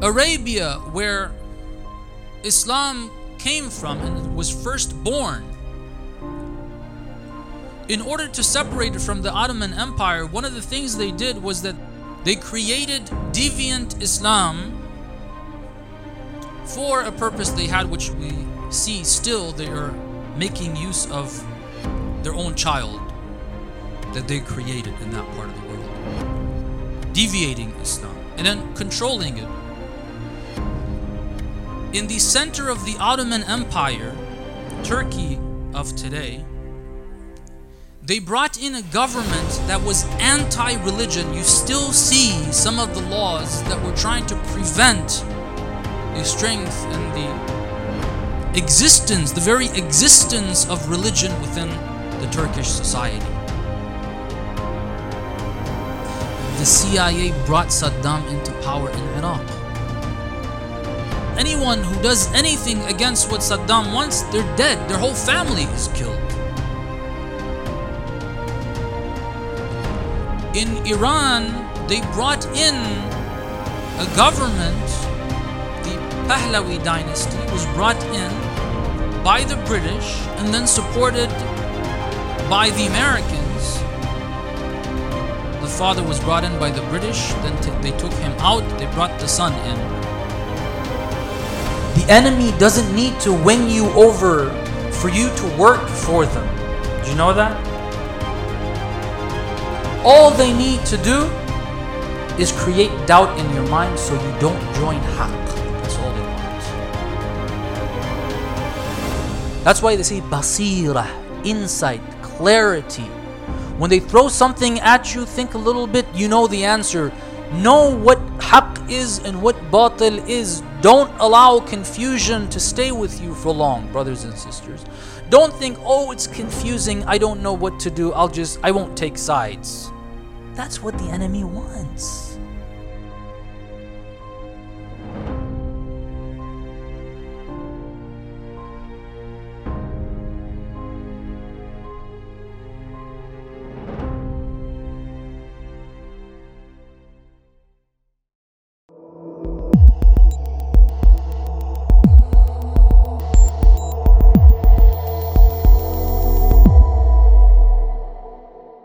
Arabia, where Islam came from and was first born, in order to separate it from the Ottoman Empire, one of the things they did was that they created deviant Islam for a purpose they had, which we see still they are making use of their own child that they created in that part of the world, deviating Islam and then controlling it. In the center of the Ottoman Empire, Turkey of today, they brought in a government that was anti-religion. You still see some of the laws that were trying to prevent the strength and the existence, the very existence of religion within the Turkish society. The CIA brought Saddam into power in Iraq. Anyone who does anything against what Saddam wants, they're dead. Their whole family is killed. In Iran, they brought in a government. The Pahlavi dynasty was brought in by the British and then supported by the Americans. The father was brought in by the British, then they took him out, they brought the son in. The enemy doesn't need to win you over for you to work for them. Do you know that? All they need to do is create doubt in your mind so you don't join Haqq. That's all they want. That's why they say basira, insight, clarity. When they throw something at you, think a little bit, you know the answer. Know what Haqq is and what batil is. Don't allow confusion to stay with you for long, brothers and sisters. Don't think, oh, it's confusing, I don't know what to do, I won't take sides. That's what the enemy wants.